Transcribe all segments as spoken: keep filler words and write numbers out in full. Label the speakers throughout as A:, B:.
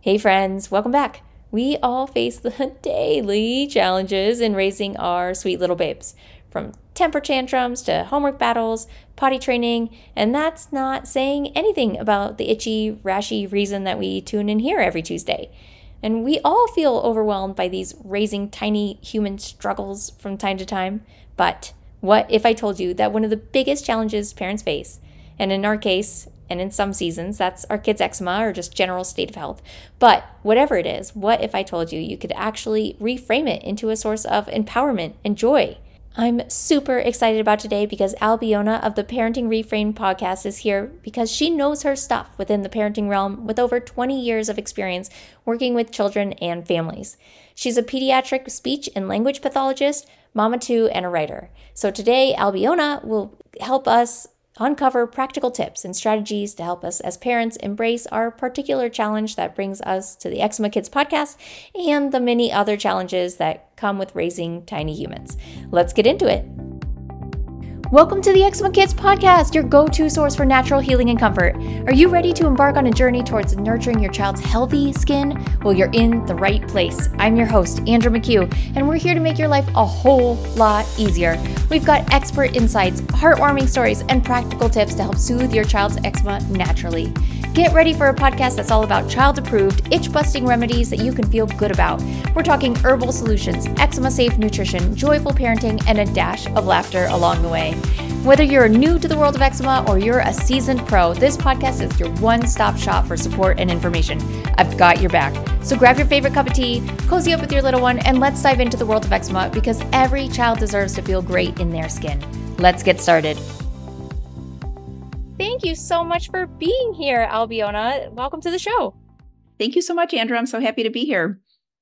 A: Hey friends, welcome back. We all face the daily challenges in raising our sweet little babes, from temper tantrums to homework battles, potty training, and that's not saying anything about the itchy, rashy reason that we tune in here every Tuesday. And we all feel overwhelmed by these raising tiny human struggles from time to time. But what if I told you that one of the biggest challenges parents face, and in our case, and in some seasons, that's our kids' eczema or just general state of health. But whatever it is, what if I told you you could actually reframe it into a source of empowerment and joy? I'm super excited about today because Albiona of the Parenting Reframed podcast is here because she knows her stuff within the parenting realm with over twenty years of experience working with children and families. She's a pediatric speech and language pathologist, mama too, and a writer. So today, Albiona will help us uncover practical tips and strategies to help us as parents embrace our particular challenge that brings us to the Eczema Kids podcast and the many other challenges that come with raising tiny humans. Let's get into it. Welcome to the Eczema Kids podcast, your go-to source for natural healing and comfort. Are you ready to embark on a journey towards nurturing your child's healthy skin? Well, you're in the right place. I'm your host, Andrew McHugh, and we're here to make your life a whole lot easier. We've got expert insights, heartwarming stories, and practical tips to help soothe your child's eczema naturally. Get ready for a podcast that's all about child-approved, itch-busting remedies that you can feel good about. We're talking herbal solutions, eczema-safe nutrition, joyful parenting, and a dash of laughter along the way. Whether you're new to the world of eczema or you're a seasoned pro, this podcast is your one-stop shop for support and information. I've got your back. So grab your favorite cup of tea, cozy up with your little one, and let's dive into the world of eczema because every child deserves to feel great in their skin. Let's get started. Thank you so much for being here, Albiona. Welcome to the show.
B: Thank you so much, Andrew. I'm so happy to be here.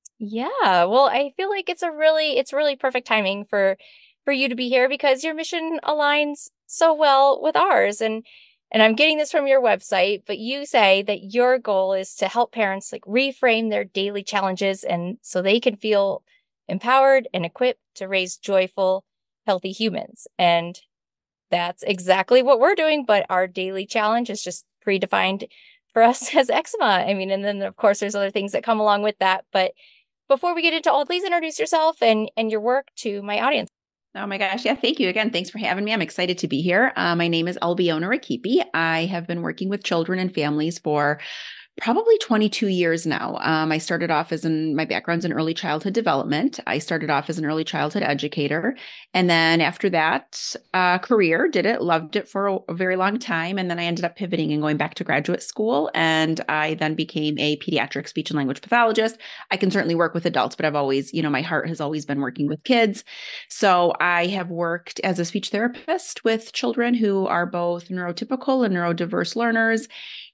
A: Yeah, well, I feel like it's a really, it's really perfect timing for for you to be here because your mission aligns so well with ours. And and I'm getting this from your website, but you say that your goal is to help parents like reframe their daily challenges and so they can feel empowered and equipped to raise joyful, healthy humans. And that's exactly what we're doing, but our daily challenge is just predefined for us as eczema. I mean, and then of course there's other things that come along with that. But before we get into all, please introduce yourself and, and your work to my audience.
B: Oh my gosh. Yeah. Thank you again. Thanks for having me. I'm excited to be here. Uh, my name is Albiona Rakipi. I have been working with children and families for probably twenty-two years now. Um, I started off as in my background's in early childhood development. I started off as an early childhood educator. And then after that uh, career, did it, loved it for a, a very long time. And then I ended up pivoting and going back to graduate school. And I then became a pediatric speech and language pathologist. I can certainly work with adults, but I've always, you know, my heart has always been working with kids. So I have worked as a speech therapist with children who are both neurotypical and neurodiverse learners.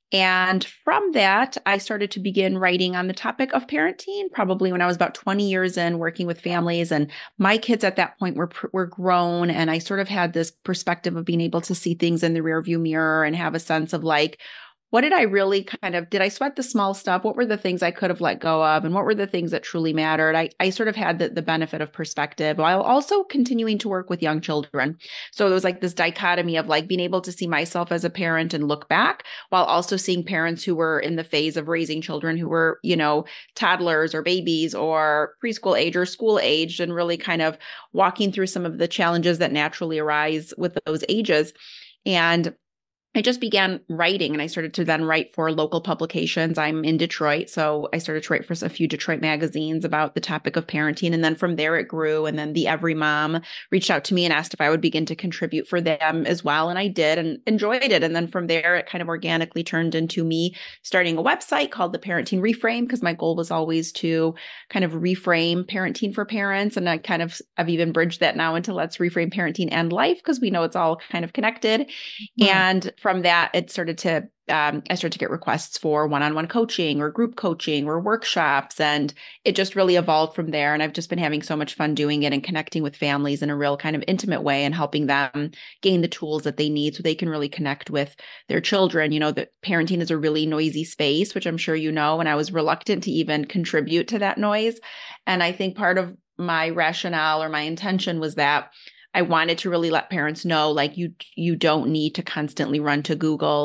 B: And from that, I started to begin writing on the topic of parenting, probably when I was about twenty years in working with families. And my kids at that point were were grown. And I sort of had this perspective of being able to see things in the rearview mirror and have a sense of like, what did I really kind of, did I sweat the small stuff? What were the things I could have let go of? And what were the things that truly mattered? I, I sort of had the, the benefit of perspective while also continuing to work with young children. So it was like this dichotomy of like being able to see myself as a parent and look back while also seeing parents who were in the phase of raising children who were, you know, toddlers or babies or preschool age or school aged and really kind of walking through some of the challenges that naturally arise with those ages. And I just began writing and I started to then write for local publications. I'm in Detroit, so I started to write for a few Detroit magazines about the topic of parenting. And then from there it grew. And then the Every Mom reached out to me and asked if I would begin to contribute for them as well. And I did and enjoyed it. And then from there, it kind of organically turned into me starting a website called The Parenting Reframe, because my goal was always to kind of reframe parenting for parents. And I kind of, I've even bridged that now into let's reframe parenting and life, because we know it's all kind of connected. Right. And from that, it started to, um, I started to get requests for one-on-one coaching or group coaching or workshops. And it just really evolved from there. And I've just been having so much fun doing it and connecting with families in a real kind of intimate way and helping them gain the tools that they need so they can really connect with their children. You know, that parenting is a really noisy space, which I'm sure you know, and I was reluctant to even contribute to that noise. And I think part of my rationale or my intention was that I wanted to really let parents know, like, you you don't need to constantly run to Google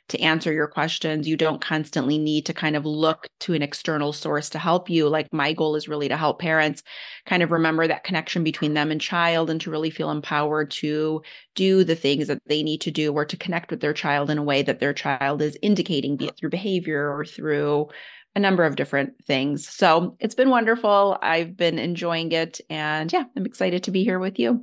B: to answer your questions. You don't constantly need to kind of look to an external source to help you. Like my goal is really to help parents kind of remember that connection between them and child and to really feel empowered to do the things that they need to do or to connect with their child in a way that their child is indicating, be it through behavior or through a number of different things. So it's been wonderful. I've been enjoying it. And yeah, I'm excited to be here with you.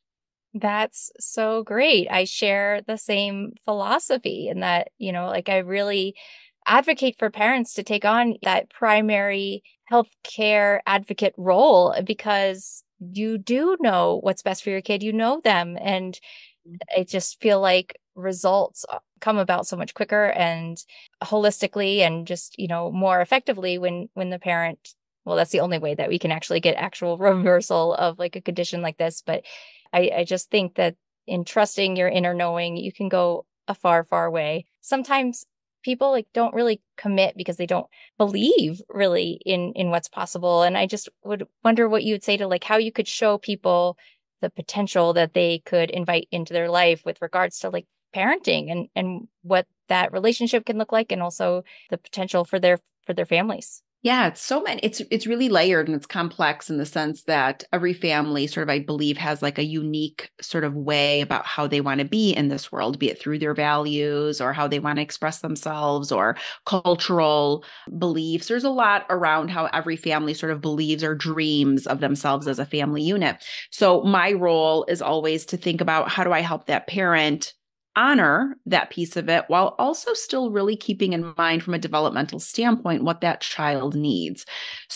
A: That's so great. I share the same philosophy in that, you know, like I really advocate for parents to take on that primary healthcare advocate role because you do know what's best for your kid. You know them. And I just feel like results come about so much quicker and holistically and just, you know, more effectively when when the parent, well, that's the only way that we can actually get actual reversal of like a condition like this. But I, I just think that in trusting your inner knowing, you can go a far, far way. Sometimes people like don't really commit because they don't believe really in in what's possible. And I just would wonder what you would say to like how you could show people the potential that they could invite into their life with regards to like parenting and and what that relationship can look like and also the potential for their for their families.
B: Yeah, it's so many. It's it's really layered and it's complex in the sense that every family sort of, I believe, has like a unique sort of way about how they want to be in this world, be it through their values or how they want to express themselves or cultural beliefs. There's a lot around how every family sort of believes or dreams of themselves as a family unit. So my role is always to think about how do I help that parent honor that piece of it while also still really keeping in mind from a developmental standpoint what that child needs.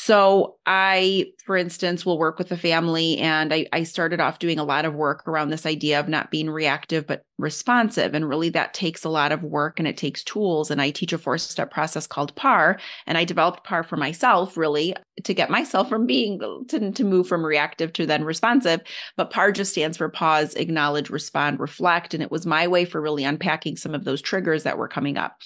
B: So I, for instance, will work with a family and I, I started off doing a lot of work around this idea of not being reactive, but responsive. And really that takes a lot of work and it takes tools. And I teach a four-step process called P A R. And I developed P A R for myself really to get myself from being, to, to move from reactive to then responsive. But P A R just stands for pause, acknowledge, respond, reflect. And it was my way for really unpacking some of those triggers that were coming up.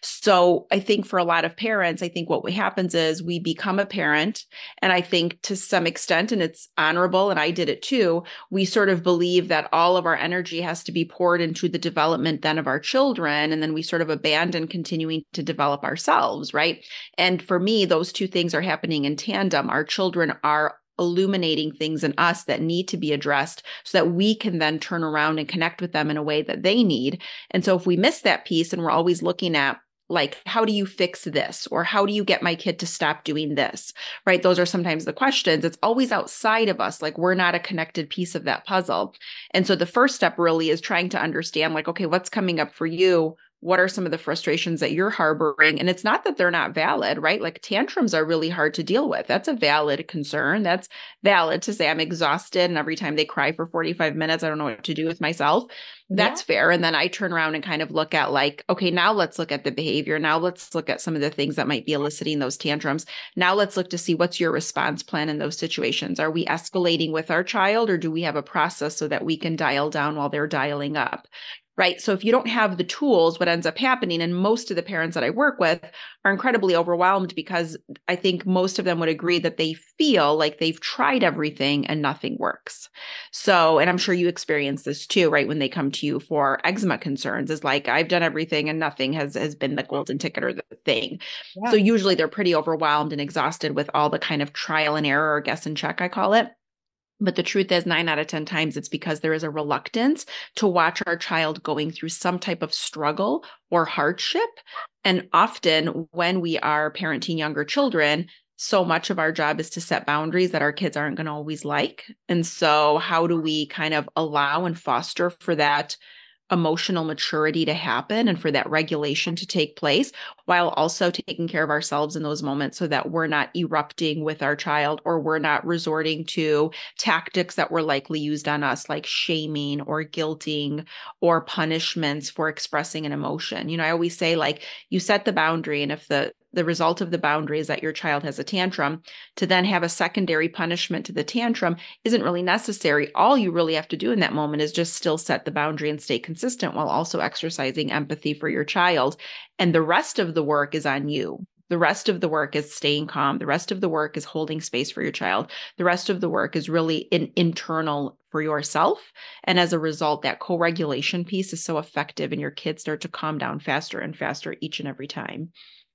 B: So I think for a lot of parents, I think what happens is we become a parent. And I think to some extent, and it's honorable, and I did it too, we sort of believe that all of our energy has to be poured into the development then of our children. And then we sort of abandon continuing to develop ourselves, right? And for me, those two things are happening in tandem. Our children are illuminating things in us that need to be addressed so that we can then turn around and connect with them in a way that they need. And so if we miss that piece and we're always looking at like, how do you fix this? Or how do you get my kid to stop doing this? Right? Those are sometimes the questions. It's always outside of us. Like we're not a connected piece of that puzzle. And so the first step really is trying to understand like, okay, what's coming up for you? What are some of the frustrations that you're harboring? And it's not that they're not valid, right? Like tantrums are really hard to deal with. That's a valid concern. That's valid to say I'm exhausted. And every time they cry for forty-five minutes, I don't know what to do with myself. That's yeah. fair. And then I turn around and kind of look at like, okay, now let's look at the behavior. Now let's look at some of the things that might be eliciting those tantrums. Now let's look to see what's your response plan in those situations. Are we escalating with our child or do we have a process so that we can dial down while they're dialing up? Right. So if you don't have the tools, what ends up happening, and most of the parents that I work with are incredibly overwhelmed because I think most of them would agree that they feel like they've tried everything and nothing works. So, and I'm sure you experience this too, right? When they come to you for eczema concerns, is like, I've done everything and nothing has, has been the golden ticket or the thing. Yeah. So usually they're pretty overwhelmed and exhausted with all the kind of trial and error or guess and check, I call it. But the truth is nine out of ten times it's because there is a reluctance to watch our child going through some type of struggle or hardship. And often when we are parenting younger children, so much of our job is to set boundaries that our kids aren't going to always like. And so how do we kind of allow and foster for that emotional maturity to happen and for that regulation to take place while also taking care of ourselves in those moments so that we're not erupting with our child or we're not resorting to tactics that were likely used on us like shaming or guilting or punishments for expressing an emotion. You know, I always say like you set the boundary and if the the result of the boundary is that your child has a tantrum, to then have a secondary punishment to the tantrum isn't really necessary. All you really have to do in that moment is just still set the boundary and stay consistent while also exercising empathy for your child. And the rest of the work is on you. The rest of the work is staying calm. The rest of the work is holding space for your child. The rest of the work is really an internal for yourself. And as a result, that co-regulation piece is so effective and your kids start to calm down faster and faster each and every time.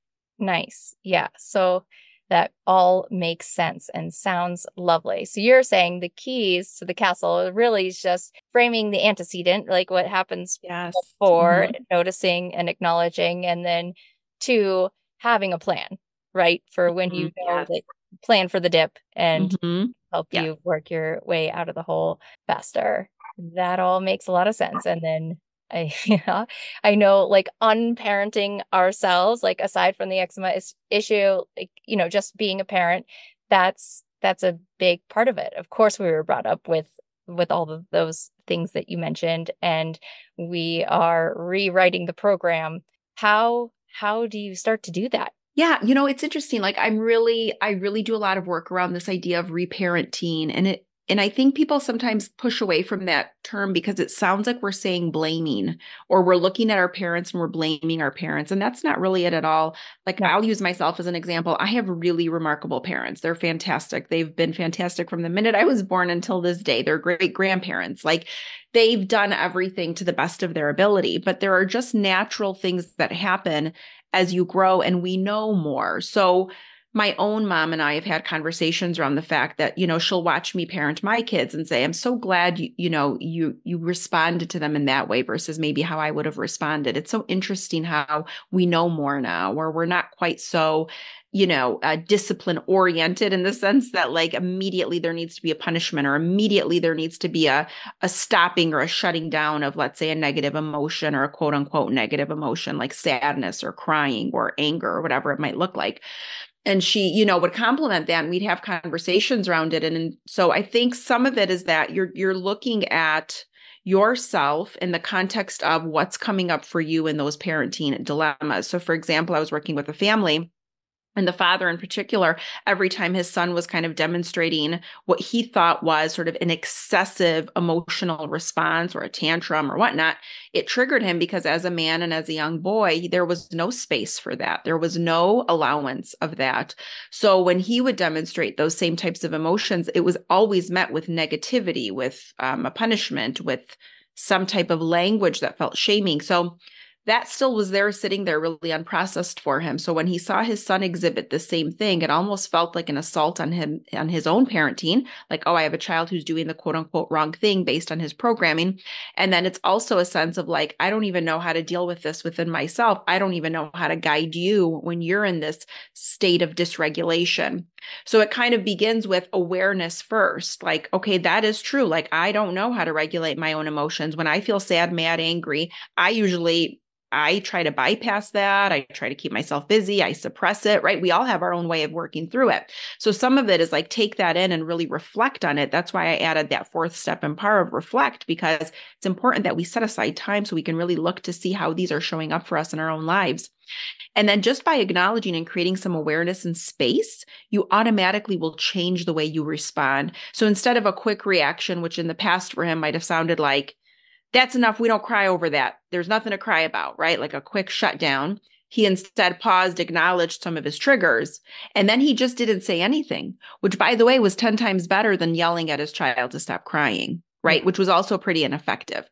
A: Nice. Yeah. So that all makes sense and sounds lovely. So you're saying the keys to the castle really is just framing the antecedent, like what happens
B: Yes.
A: before,
B: Mhm.
A: noticing and acknowledging, and then two, having a plan, right? For when you
B: Mhm.
A: know
B: Yes.
A: that plan for the dip and
B: Mhm.
A: help
B: Yeah.
A: you work your way out of the hole faster. That all makes a lot of sense. And then I, yeah, I know like unparenting ourselves, like aside from the eczema is, issue, like, you know, just being a parent, that's that's a big part of it. Of course, we were brought up with with all of those things that you mentioned, and we are rewriting the program. How how do you start to do that?
B: Yeah, you know, it's interesting. Like I'm really, I really do a lot of work around this idea of reparenting. And it, and I think people sometimes push away from that term because it sounds like we're saying blaming or we're looking at our parents and we're blaming our parents. And that's not really it at all. Like
A: No.
B: I'll use myself as an example. I have really remarkable parents. They're fantastic. They've been fantastic from the minute I was born until this day. They're great grandparents. Like they've done everything to the best of their ability, but there are just natural things that happen as you grow and we know more. So my own mom and I have had conversations around the fact that, you know, she'll watch me parent my kids and say, I'm so glad you, you know, you, you responded to them in that way versus maybe how I would have responded. It's so interesting how we know more now, where we're not quite so, you know, uh, discipline oriented in the sense that like immediately there needs to be a punishment or immediately there needs to be a, a stopping or a shutting down of, let's say, a negative emotion or a quote unquote negative emotion like sadness or crying or anger or whatever it might look like. And she, you know, would compliment that and we'd have conversations around it. And, and so I think some of it is that you're you're looking at yourself in the context of what's coming up for you in those parenting dilemmas. So for example, I was working with a family. And the father in particular, every time his son was kind of demonstrating what he thought was sort of an excessive emotional response or a tantrum or whatnot, it triggered him because as a man and as a young boy, there was no space for that. There was no allowance of that. So when he would demonstrate those same types of emotions, it was always met with negativity, with um, a punishment, with some type of language that felt shaming. So that still was there sitting there really unprocessed for him. So when he saw his son exhibit the same thing, it almost felt like an assault on him, on his own parenting. Like, oh, I have a child who's doing the quote unquote wrong thing based on his programming. And then it's also a sense of like, I don't even know how to deal with this within myself. I don't even know how to guide you when you're in this state of dysregulation. So it kind of begins with awareness first. Like, okay, that is true. Like, I don't know how to regulate my own emotions. When I feel sad, mad, angry, I usually I try to bypass that. I try to keep myself busy. I suppress it, right? We all have our own way of working through it. So some of it is like take that in and really reflect on it. That's why I added that fourth step in power of reflect, because it's important that we set aside time so we can really look to see how these are showing up for us in our own lives. And then just by acknowledging and creating some awareness and space, you automatically will change the way you respond. So instead of a quick reaction, which in the past for him might have sounded like, that's enough. We don't cry over that. There's nothing to cry about, right? Like a quick shutdown. He instead paused, acknowledged some of his triggers, and then he just didn't say anything, which, by the way, was ten times better than yelling at his child to stop crying, right?
A: Yeah.
B: Which was also pretty ineffective.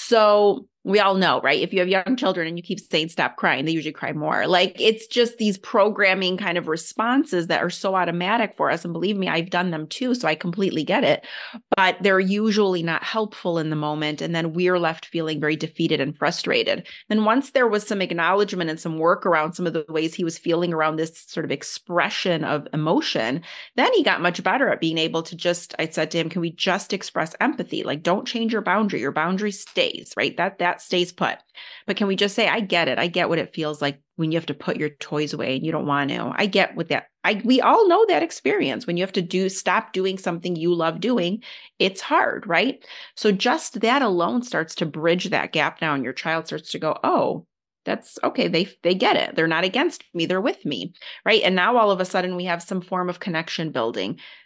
B: So we all know, right? If you have young children and you keep saying stop crying, they usually cry more. Like it's just these programming kind of responses that are so automatic for us. And believe me, I've done them too. So I completely get it. But they're usually not helpful in the moment. And then we're left feeling very defeated and frustrated. Then once there was some acknowledgement and some work around some of the ways he was feeling around this sort of expression of emotion, then he got much better at being able to just, I said to him, can we just express empathy? Like, don't change your boundary. Your boundary stays, right? That, that stays put. But can we just say, I get it. I get what it feels like when you have to put your toys away and you don't want to. I get what that, I, we all know that experience when you have to do, stop doing something you love doing. It's hard, right? So just that alone starts to bridge that gap now. And your child starts to go, oh, that's okay. They, they get it. They're not against me. They're with me. Right. And now all of a sudden we have some form of connection building.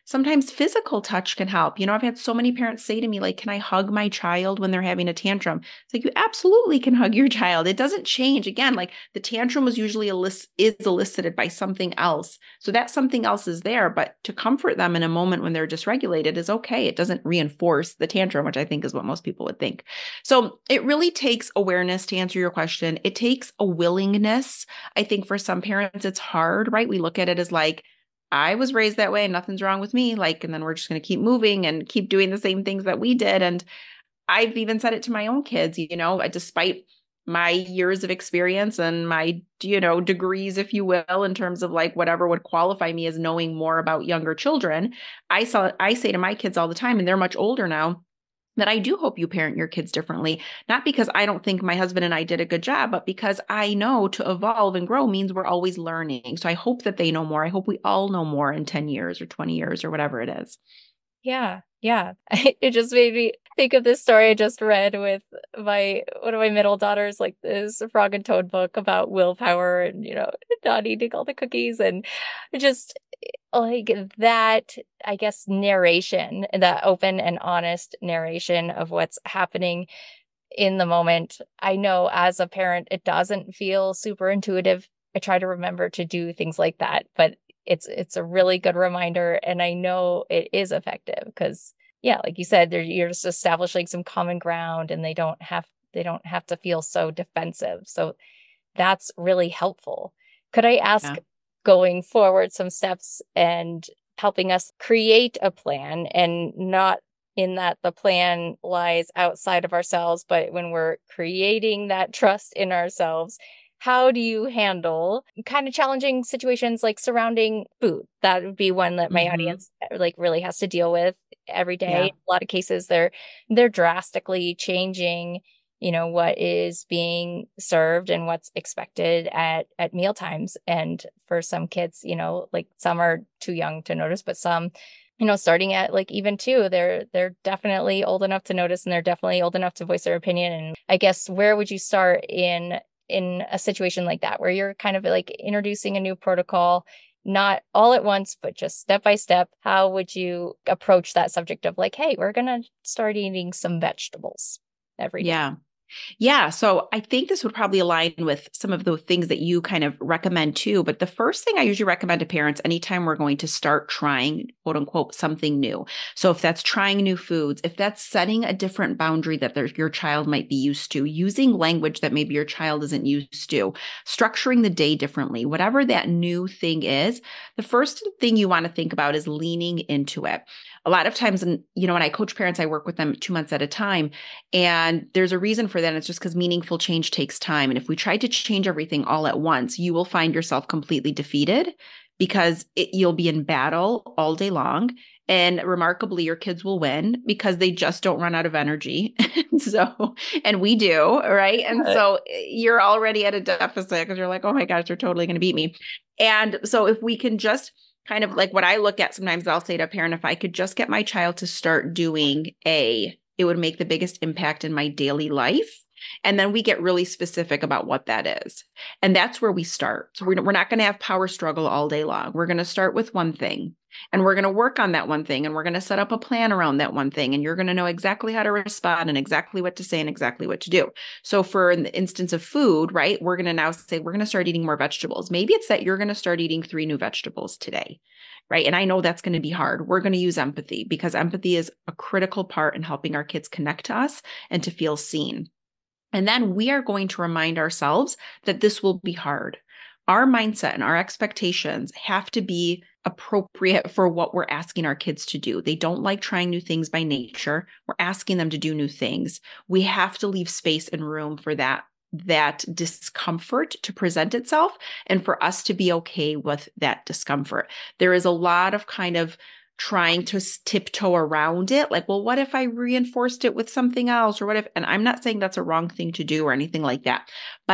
B: sometimes physical touch can help. You know, I've had so many parents say to me, like, can I hug my child when they're having a tantrum? It's like, you absolutely can hug your child. It doesn't change. Again, like the tantrum was usually elicit- is elicited by something else. So that something else is there, but to comfort them in a moment when they're dysregulated is okay. It doesn't reinforce the tantrum, which I think is what most people would think. So it really takes awareness to answer your question. It takes a willingness. I think for some parents, it's hard, right? We look at it as like, I was raised that way and nothing's wrong with me. Like, and then we're just going to keep moving and keep doing the same things that we did. And I've even said it to my own kids, you know, despite my years of experience and my, you know, degrees, if you will, in terms of like whatever would qualify me as knowing more about younger children. I saw, I say to my kids all the time, and they're much older now, that I do hope you parent your kids differently, not because I don't think my husband and I did a good job, but because I know to evolve and grow means we're always learning. So I hope that they know more. I hope we all know more in ten years or twenty years or whatever it is.
A: Yeah, yeah. It just made me think of this story I just read with my one of my middle daughters, like this Frog and Toad book about willpower and, you know, not eating all the cookies and just like that, I guess, narration, that open and honest narration of what's happening in the moment. I know as a parent, it doesn't feel super intuitive. I try to remember to do things like that, but it's it's a really good reminder, and I know it is effective because, yeah, like you said, there you're just establishing some common ground, and they don't have they don't have to feel so defensive. So that's really helpful. Could I ask,
B: Yeah.
A: going forward, some steps and helping us create a plan, and not in that the plan lies outside of ourselves, but when we're creating that trust in ourselves, how do you handle kind of challenging situations like surrounding food? That would be one that my
B: Mm-hmm.
A: audience like really has to deal with every day.
B: Yeah.
A: In a lot of cases, they're they're drastically changing, you know, what is being served and what's expected at at meal times. And for some kids, you know, like some are too young to notice, but some, you know, starting at like even two, they're they're definitely old enough to notice, and they're definitely old enough to voice their opinion. And I guess, where would you start in in a situation like that, where you're kind of like introducing a new protocol, not all at once, but just step by step? How would you approach that subject of like, hey, we're gonna start eating some vegetables every day?
B: Yeah. Yeah. So I think this would probably align with some of the things that you kind of recommend too. But the first thing I usually recommend to parents anytime we're going to start trying, quote unquote, something new. So if that's trying new foods, if that's setting a different boundary that there's, your child might be used to, using language that maybe your child isn't used to, structuring the day differently, whatever that new thing is, the first thing you want to think about is leaning into it. A lot of times, and you know, when I coach parents, I work with them two months at a time. And there's a reason for that. It's just because meaningful change takes time. And if we try to change everything all at once, you will find yourself completely defeated because it, you'll be in battle all day long. And remarkably, your kids will win because they just don't run out of energy. So, and we do, right? And
A: Uh,
B: so you're already at a deficit because you're like, oh my gosh, they're totally going to beat me. And so if we can just kind of like what I look at, sometimes I'll say to a parent, if I could just get my child to start doing A, it would make the biggest impact in my daily life. And then we get really specific about what that is. And that's where we start. So we're, we're not going to have power struggle all day long. We're going to start with one thing, and we're going to work on that one thing, and we're going to set up a plan around that one thing. And you're going to know exactly how to respond and exactly what to say and exactly what to do. So for in the instance of food, right, we're going to now say, we're going to start eating more vegetables. Maybe it's that you're going to start eating three new vegetables today. Right. And I know that's going to be hard. We're going to use empathy because empathy is a critical part in helping our kids connect to us and to feel seen. And then we are going to remind ourselves that this will be hard. Our mindset and our expectations have to be appropriate for what we're asking our kids to do. They don't like trying new things by nature. We're asking them to do new things. We have to leave space and room for that that discomfort to present itself and for us to be okay with that discomfort. There is a lot of kind of trying to tiptoe around it. Like, well, what if I reinforced it with something else, or what if, and I'm not saying that's a wrong thing to do or anything like that. But at the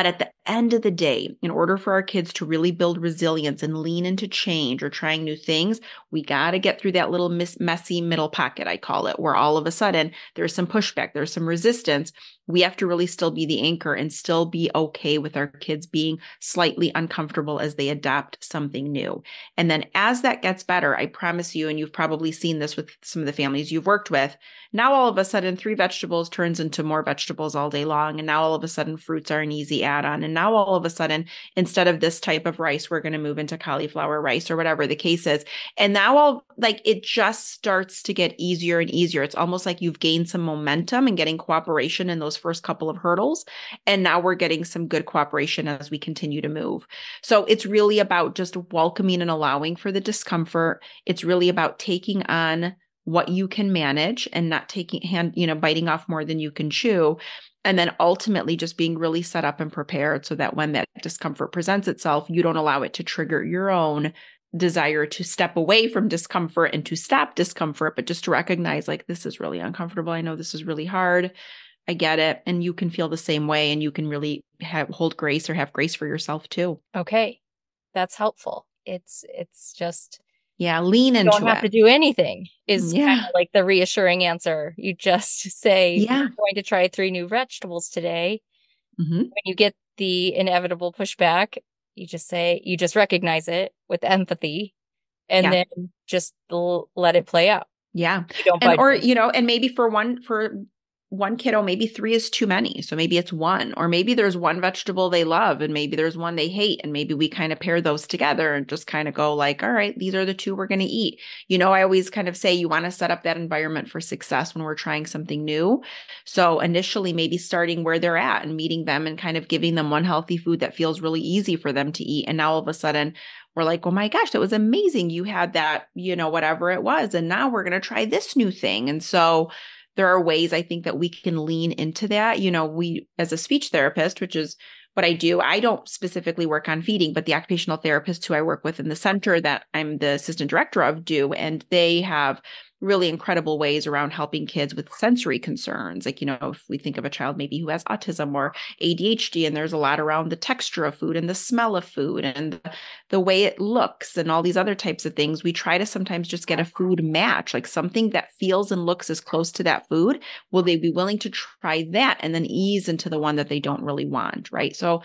B: end of the day, in order for our kids to really build resilience and lean into change or trying new things, we got to get through that little miss, messy middle pocket, I call it, where all of a sudden there's some pushback, there's some resistance. We have to really still be the anchor and still be okay with our kids being slightly uncomfortable as they adopt something new. And then as that gets better, I promise you, and you've probably seen this with some of the families you've worked with, now all of a sudden three vegetables turns into more vegetables all day long. And now all of a sudden fruits are an easy add-on. And now all of a sudden, instead of this type of rice, we're going to move into cauliflower rice or whatever the case is. And now all like it just starts to get easier and easier. It's almost like you've gained some momentum and getting cooperation in those first couple of hurdles. And now we're getting some good cooperation as we continue to move. So it's really about just welcoming and allowing for the discomfort. It's really about taking on what you can manage and not taking hand, you know, biting off more than you can chew. And then ultimately just being really set up and prepared so that when that discomfort presents itself, you don't allow it to trigger your own desire to step away from discomfort and to stop discomfort, but just to recognize like, this is really uncomfortable. I know this is really hard. I get it. And you can feel the same way and you can really have, hold grace or have grace for yourself too.
A: Okay. That's helpful. It's, it's just,
B: yeah, lean into it.
A: You don't have
B: it.
A: to do anything is
B: yeah.
A: kind of like the reassuring answer. You just say,
B: yeah.
A: I'm going to try three new vegetables today.
B: Mm-hmm.
A: When you get the inevitable pushback, you just say, you just recognize it with empathy and yeah. then just l- let it play out.
B: Yeah.
A: You don't
B: and, or,
A: it.
B: you know, and maybe for one, for one kiddo, maybe three is too many. So maybe it's one, or maybe there's one vegetable they love and maybe there's one they hate. And maybe we kind of pair those together and just kind of go like, all right, these are the two we're going to eat. You know, I always kind of say you want to set up that environment for success when we're trying something new. So initially maybe starting where they're at and meeting them and kind of giving them one healthy food that feels really easy for them to eat. And now all of a sudden we're like, oh my gosh, that was amazing. You had that, you know, whatever it was. And now we're going to try this new thing. And so there are ways I think that we can lean into that. You know, we, as a speech therapist, which is what I do, I don't specifically work on feeding, but the occupational therapists who I work with in the center that I'm the assistant director of do, and they have really incredible ways around helping kids with sensory concerns. Like, you know, if we think of a child maybe who has autism or A D H D, and there's a lot around the texture of food and the smell of food and the, the way it looks and all these other types of things, we try to sometimes just get a food match, like something that feels and looks as close to that food. Will they be willing to try that and then ease into the one that they don't really want, right? So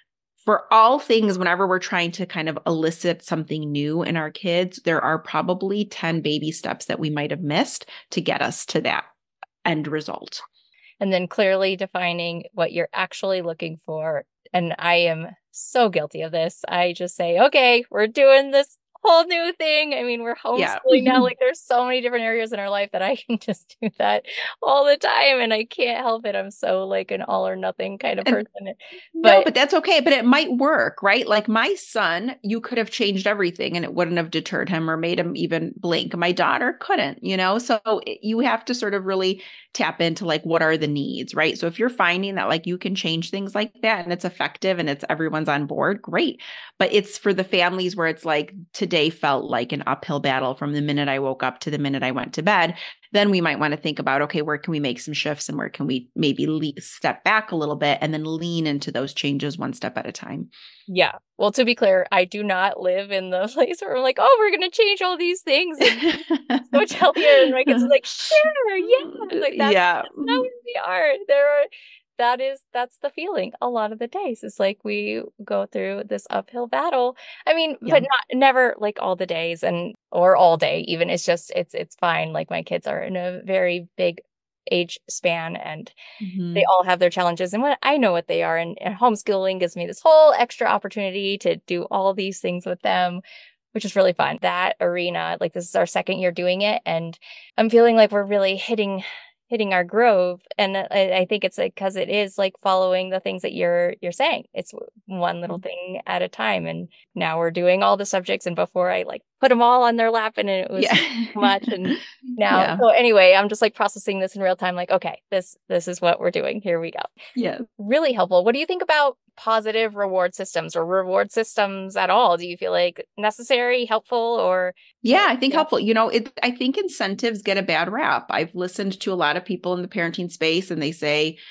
B: for all things, whenever we're trying to kind of elicit something new in our kids, there are probably ten baby steps that we might have missed to get us to that end result.
A: And then clearly defining what you're actually looking for. And I am so guilty of this. I just say, okay, we're doing this whole new thing. I mean, we're homeschooling yeah. now. Like there's so many different areas in our life that I can just do that all the time. And I can't help it. I'm so like an all or nothing kind of person.
B: And,
A: but,
B: no, but that's okay. But it might work, right? Like my son, you could have changed everything and it wouldn't have deterred him or made him even blink. My daughter couldn't, you know? So it, you have to sort of really tap into like, what are the needs, right? So if you're finding that like you can change things like that and it's effective and it's everyone's on board, great. But it's for the families where it's like today felt like an uphill battle from the minute I woke up to the minute I went to bed. Then we might want to think about, okay, where can we make some shifts and where can we maybe le- step back a little bit and then lean into those changes one step at a time.
A: Yeah. Well, to be clear, I do not live in the place where I'm like, oh, we're going to change all these things. And so tell you, and my kids are like, sure, yeah. Like that's,
B: yeah.
A: that's not where we are. There are, that is, that's the feeling a lot of the days. It's like we go through this uphill battle. I mean, yeah. but not, never like all the days and, or all day even. It's just, it's, it's fine. Like my kids are in a very big age span and mm-hmm. they all have their challenges and what I know what they are. And, and homeschooling gives me this whole extra opportunity to do all these things with them, which is really fun. That arena, like this is our second year doing it. And I'm feeling like we're really hitting hitting our groove. And I, I think it's like, cause it is like following the things that you're, you're saying. It's one little thing at a time. And now we're doing all the subjects. And before I like put them all on their lap and it was yeah. too much. And now, yeah. so anyway, I'm just like processing this in real time. Like, okay, this, this is what we're doing. Here we go.
B: Yeah.
A: Really helpful. What do you think about positive reward systems or reward systems at all? Do you feel like necessary, helpful, or?
B: Yeah, I think yeah. helpful. You know, it, I think incentives get a bad rap. I've listened to a lot of people in the parenting space and they say,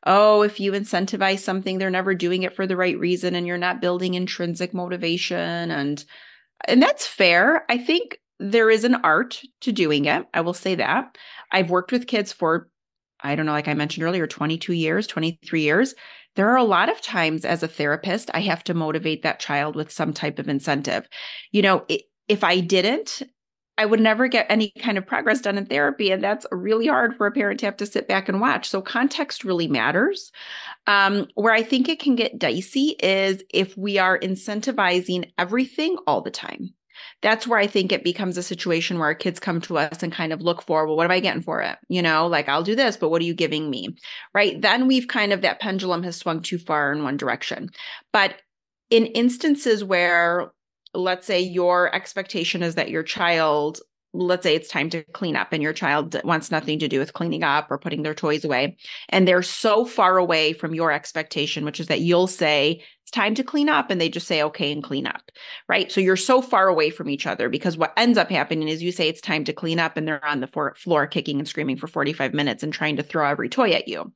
B: oh, if you incentivize something, they're never doing it for the right reason and you're not building intrinsic motivation. And and that's fair. I think there is an art to doing it. I will say that. I've worked with kids for, I don't know, like I mentioned earlier, twenty-two years, twenty-three years. There are a lot of times as a therapist, I have to motivate that child with some type of incentive. You know, if I didn't, I would never get any kind of progress done in therapy. And that's really hard for a parent to have to sit back and watch. So context really matters. Um, where I think it can get dicey is if we are incentivizing everything all the time. That's where I think it becomes a situation where our kids come to us and kind of look for, well, what am I getting for it? You know, like I'll do this, but what are you giving me? Right. Then we've kind of, that pendulum has swung too far in one direction. But in instances where, let's say your expectation is that your child, let's say it's time to clean up and your child wants nothing to do with cleaning up or putting their toys away. And they're so far away from your expectation, which is that you'll say, it's time to clean up. And they just say, okay, and clean up. Right. So you're so far away from each other because what ends up happening is you say it's time to clean up and they're on the floor kicking and screaming for forty-five minutes and trying to throw every toy at you.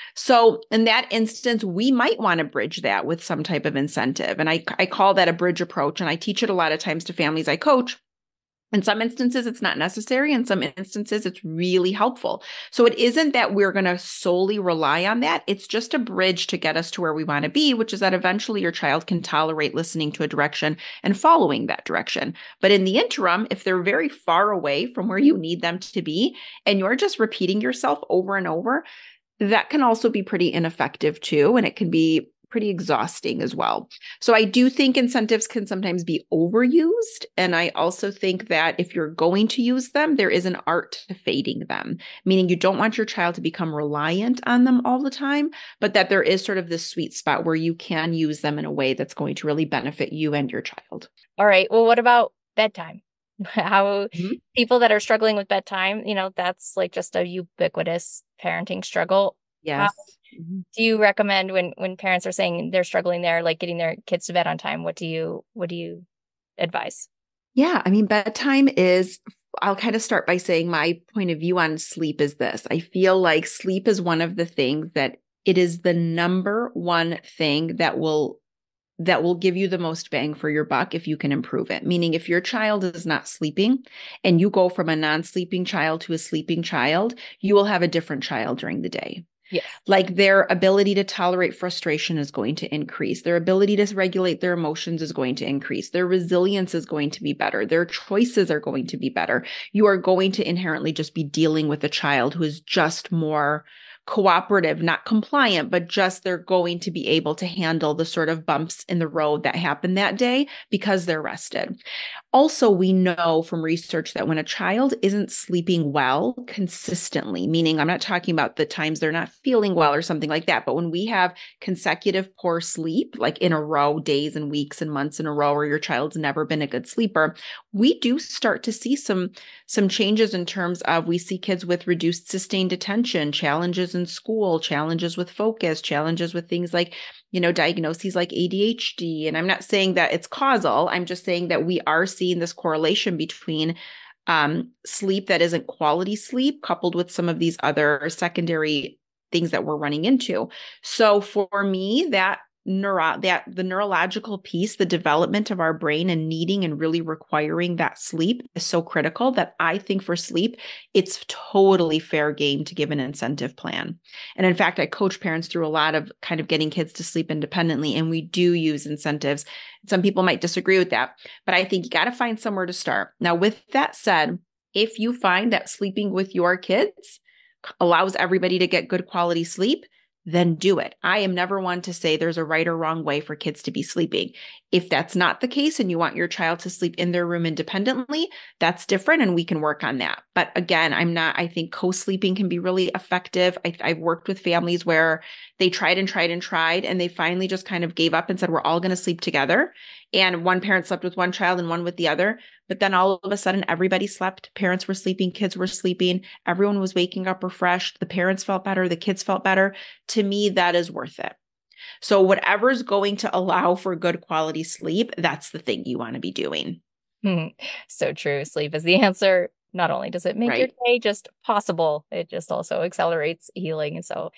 B: So in that instance, we might want to bridge that with some type of incentive. And I, I call that a bridge approach. And I teach it a lot of times to families I coach. In some instances, it's not necessary. In some instances, it's really helpful. So it isn't that we're going to solely rely on that. It's just a bridge to get us to where we want to be, which is that eventually your child can tolerate listening to a direction and following that direction. But in the interim, if they're very far away from where you need them to be, and you're just repeating yourself over and over, that can also be pretty ineffective too. And it can be pretty exhausting as well. So I do think incentives can sometimes be overused. And I also think that if you're going to use them, there is an art to fading them, meaning you don't want your child to become reliant on them all the time, but that there is sort of this sweet spot where you can use them in a way that's going to really benefit you and your child.
A: All right. Well, what about bedtime? How mm-hmm. people that are struggling with bedtime, you know, that's like just a ubiquitous parenting struggle.
B: Yes.
A: How do you recommend when when parents are saying they're struggling there, like getting their kids to bed on time? What do you what do you advise?
B: Yeah, I mean, bedtime is, I'll kind of start by saying my point of view on sleep is this. I feel like sleep is one of the things that it is the number one thing that will that will give you the most bang for your buck if you can improve it. Meaning if your child is not sleeping and you go from a non-sleeping child to a sleeping child, you will have a different child during the day.
A: Yes.
B: Like their ability to tolerate frustration is going to increase. Their ability to regulate their emotions is going to increase. Their resilience is going to be better. Their choices are going to be better. You are going to inherently just be dealing with a child who is just more cooperative, not compliant, but just they're going to be able to handle the sort of bumps in the road that happen that day because they're rested. Also, we know from research that when a child isn't sleeping well consistently, meaning I'm not talking about the times they're not feeling well or something like that, but when we have consecutive poor sleep, like in a row, days and weeks and months in a row, where your child's never been a good sleeper, we do start to see some, some changes in terms of we see kids with reduced sustained attention, challenges in school, challenges with focus, challenges with things like, you know, diagnoses like A D H D. And I'm not saying that it's causal. I'm just saying that we are seeing this correlation between um, sleep that isn't quality sleep coupled with some of these other secondary things that we're running into. So for me, that neuro that the neurological piece, the development of our brain and needing and really requiring that sleep is so critical that I think for sleep, it's totally fair game to give an incentive plan. And in fact, I coach parents through a lot of kind of getting kids to sleep independently, and we do use incentives. Some people might disagree with that, but I think you got to find somewhere to start. Now, with that said, if you find that sleeping with your kids allows everybody to get good quality sleep, then do it. I am never one to say there's a right or wrong way for kids to be sleeping. If that's not the case and you want your child to sleep in their room independently, that's different and we can work on that. But again, I'm not, I think co-sleeping can be really effective. I, I've worked with families where they tried and tried and tried, and they finally just kind of gave up and said, we're all going to sleep together. And one parent slept with one child and one with the other. But then all of a sudden, everybody slept. Parents were sleeping, kids were sleeping. Everyone was waking up refreshed. The parents felt better. The kids felt better. To me, that is worth it. So whatever's going to allow for good quality sleep, that's the thing you want to be doing.
A: Hmm. So true. Sleep is the answer. Not only does it make right. your day just possible, it just also accelerates healing. And so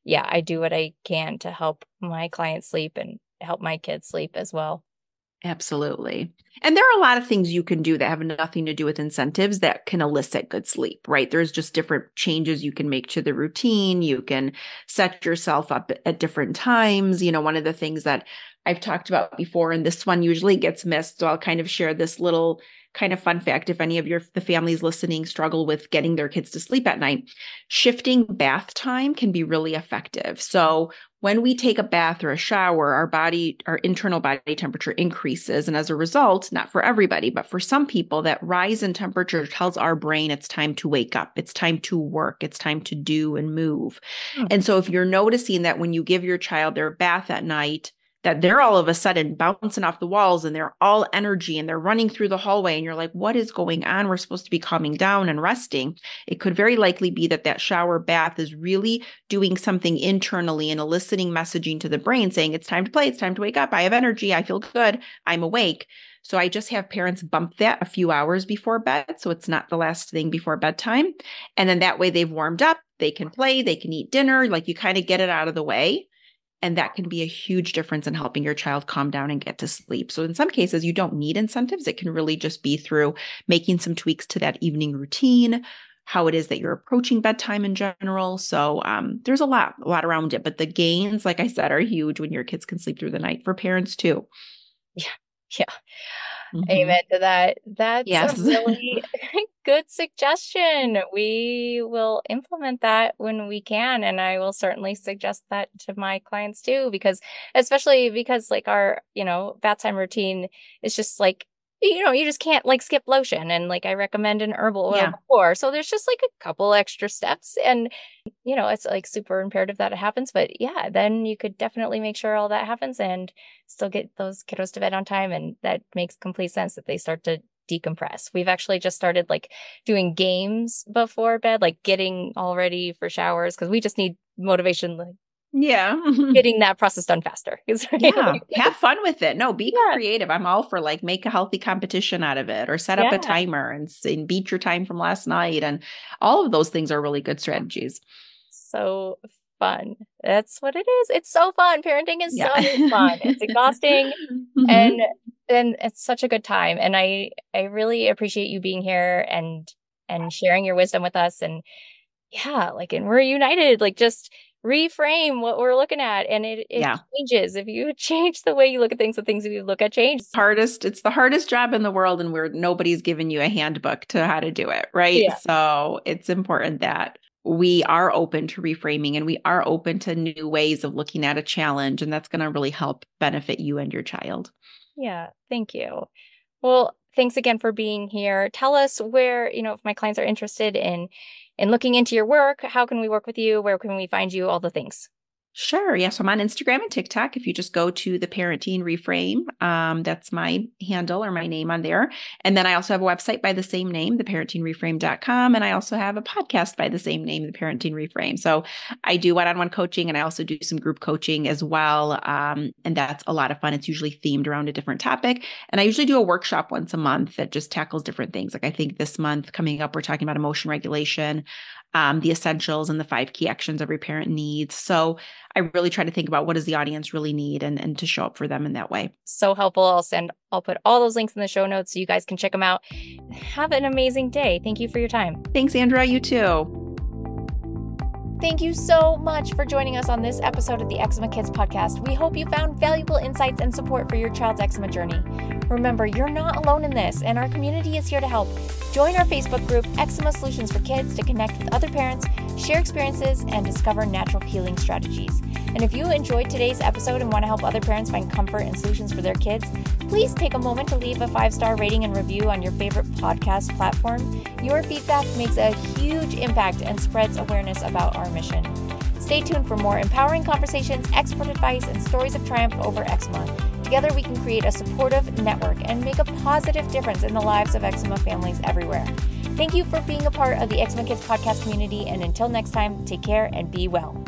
A: yeah, I do what I can to help my clients sleep and help my kids sleep as well.
B: Absolutely. And there are a lot of things you can do that have nothing to do with incentives that can elicit good sleep, right? There's just different changes you can make to the routine. You can set yourself up at different times. You know, one of the things that I've talked about before, and this one usually gets missed, so I'll kind of share this little kind of fun fact. If any of your the families listening struggle with getting their kids to sleep at night, shifting bath time can be really effective. So when we take a bath or a shower, our body, our internal body temperature increases. And as a result, not for everybody, but for some people, that rise in temperature tells our brain it's time to wake up. It's time to work. It's time to do and move. Hmm. And so if you're noticing that when you give your child their bath at night, that they're all of a sudden bouncing off the walls and they're all energy and they're running through the hallway and you're like, what is going on? We're supposed to be calming down and resting. It could very likely be that that shower bath is really doing something internally and eliciting messaging to the brain saying, it's time to play. It's time to wake up. I have energy. I feel good. I'm awake. So I just have parents bump that a few hours before bed. So it's not the last thing before bedtime. And then that way they've warmed up. They can play. They can eat dinner. Like you kind of get it out of the way. And that can be a huge difference in helping your child calm down and get to sleep. So in some cases, you don't need incentives. It can really just be through making some tweaks to that evening routine, how it is that you're approaching bedtime in general. So um, there's a lot, a lot around it. But the gains, like I said, are huge when your kids can sleep through the night for parents too.
A: Yeah. Yeah. Mm-hmm. Amen to that. That's yes. a really good suggestion. We will implement that when we can. And I will certainly suggest that to my clients too, because especially because like our, you know, bath time routine is just like, you know, you just can't like skip lotion. And like I recommend an herbal oil yeah. before. So there's just like a couple extra steps. And, you know, it's like super imperative that it happens. But yeah, then you could definitely make sure all that happens and still get those kiddos to bed on time. And that makes complete sense that they start to decompress. We've actually just started like doing games before bed, like getting all ready for showers because we just need motivation. Like,
B: yeah.
A: getting that process done faster. Right?
B: Yeah. Have fun with it. No, be yeah. creative. I'm all for like make a healthy competition out of it or set up yeah. a timer and, and beat your time from last night. And all of those things are really good strategies.
A: So fun. That's what it is. It's so fun. Parenting is yeah. so fun. It's exhausting mm-hmm. and and it's such a good time. And I I really appreciate you being here and and sharing your wisdom with us. And yeah, like and we're united. Like just reframe what we're looking at. And it, it yeah. changes. If you change the way you look at things, the things you look at change.
B: Hardest, it's the hardest job in the world, and where nobody's given you a handbook to how to do it, right? Yeah. So it's important that we are open to reframing and we are open to new ways of looking at a challenge. And that's going to really help benefit you and your child.
A: Yeah. Thank you. Well, thanks again for being here. Tell us where, you know, if my clients are interested in in looking into your work, how can we work with you? Where can we find you? All the things.
B: Sure. Yes. I'm on Instagram and TikTok. If you just go to the Parenting Reframe, um, that's my handle or my name on there. And then I also have a website by the same name, the parenting reframe dot com. And I also have a podcast by the same name, the Parenting Reframe. So I do one-on-one coaching and I also do some group coaching as well. Um, and that's a lot of fun. It's usually themed around a different topic. And I usually do a workshop once a month that just tackles different things. Like I think this month coming up, we're talking about emotion regulation, um, the essentials and the five key actions every parent needs. So I really try to think about what does the audience really need and, and to show up for them in that way.
A: So helpful. I'll send, I'll put all those links in the show notes so you guys can check them out. Have an amazing day. Thank you for your time.
B: Thanks, Andrea. You too.
A: Thank you so much for joining us on this episode of the Eczema Kids podcast. We hope you found valuable insights and support for your child's eczema journey. Remember, you're not alone in this, and our community is here to help. Join our Facebook group, Eczema Solutions for Kids, to connect with other parents, share experiences, and discover natural healing strategies. And if you enjoyed today's episode and want to help other parents find comfort and solutions for their kids, please take a moment to leave a five-star rating and review on your favorite podcast platform. Your feedback makes a huge impact and spreads awareness about our mission. Stay tuned for more empowering conversations, expert advice, and stories of triumph over eczema. Together, we can create a supportive network and make a positive difference in the lives of eczema families everywhere. Thank you for being a part of the Eczema Kids podcast community, and until next time, take care and be well.